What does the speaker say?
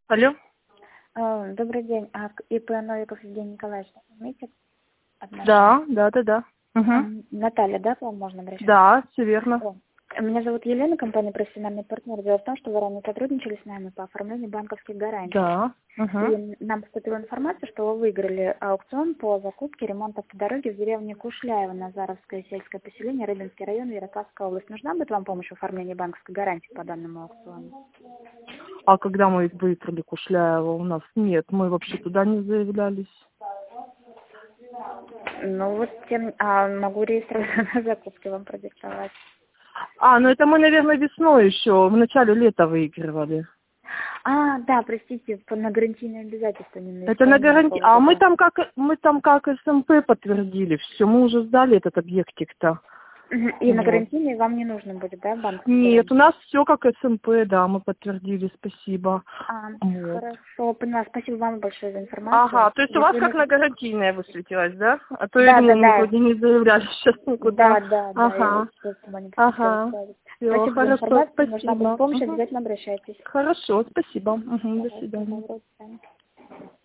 Алло? Добрый день. ИП Новиков Евгений Николаевич, имеете Да, отношение? да. Угу. Наталья, да, к вам можно обращаться? Да, все верно. Меня зовут Елена, компания «Профессиональный партнер». Дело в том, что вы ранее сотрудничали с нами по оформлению банковских гарантий. Да. Угу. И нам поступила информация, что вы выиграли аукцион по закупке ремонта автодороги в деревне Кушляево, Назаровское сельское поселение, Рыбинский район, Ярославская область. Нужна будет вам помощь в оформлении банковской гарантии по данному аукциону? А когда мы выиграли Кушляева, у нас нет, мы вообще туда не заявлялись. Ну вот, могу регистрацию на закупке вам продиктовать. Ну это мы, наверное, весной еще, в начале лета выигрывали. Да, простите, на гарантийные обязательства не на Это на исполнение гарантии. полгода. Мы там как СМП подтвердили все, мы уже сдали этот объектик-то. И на Вот. гарантийные вам не нужно будет, да, банковская Нет, у гарантия? нас все как СМП, да, мы подтвердили, спасибо. Вот. Хорошо, поняла. Спасибо вам большое за информацию. Ага, то есть у вас Если как не... на гарантийное высветилось, да? А то Да, мы да. вроде не заявляли сейчас никуда. Я вот Ага, сейчас маленько хотела ага. сказать. Все, Спасибо за хорошо, информацию. Нужна будет спасибо. помощь, Мгм. обязательно обращайтесь. Хорошо, спасибо. Мгм, до Пожалуйста, свидания. доброго свидания.